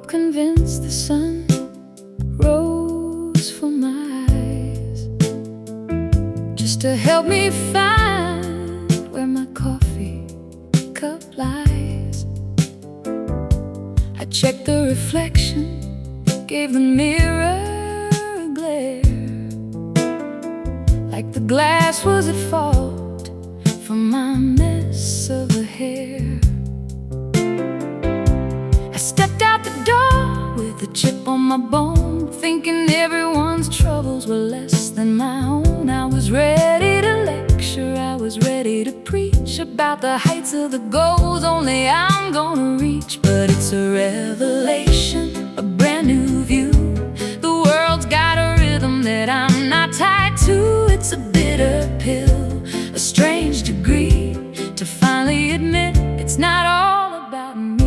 up convinced the sun rose for my eyes, just to help me find where my coffee cup lies. I checked the reflection, gave the mirror a glare, like the glass was at fault for my mess of a hair. I stepped out the door with a chip on my bone, thinking everyone's troubles were less than my own. I was ready to lecture, I was ready to preach about the heights of the goals only I'm gonna reach. But it's a revelation, a brand new view. The world's got a rhythm that I'm not tied to. It's a bitter pill, a strange degree, to finally admit it's not all about me.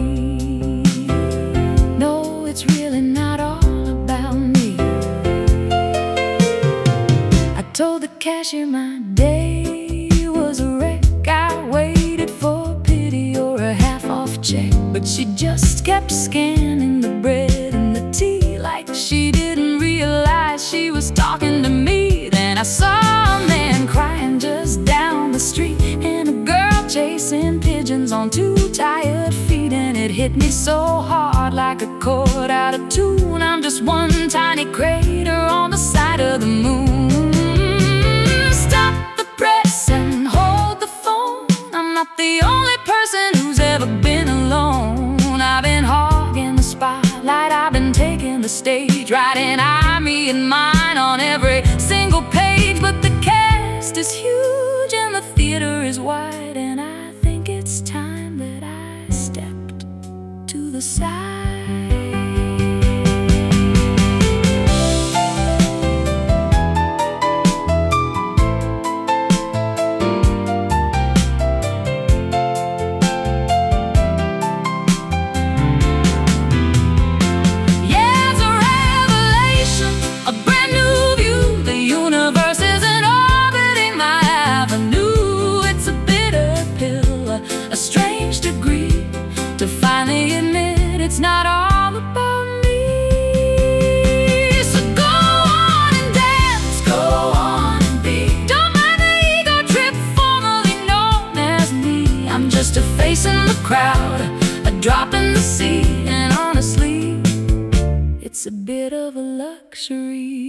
No, it's really not all about me. I told the cashier my day was a wreck. I waited for pity or a half-off check, but she just kept scanning the bread and the tea like she didn't realize she was talking to me. Then I saw a man crying just down the street, and a girl chasing pigeons on two tired feet. And it hit me so hard like a chord out of tune. I'm just one tiny crater on the side of the moon. Stop the press and hold the phone. I'm not the only person who's ever been alone. I've been hogging the spotlight, I've been taking the stage, writing I, me, and mine on every single page. But the cast is huge and the theater is wide, and I think it's time that I stepped to the side. To finally admit it's not all about me. So go on and dance, go on and be. Don't mind the ego trip formerly known as me. I'm just a face in the crowd, a drop in the sea. And honestly, it's a bit of a luxury.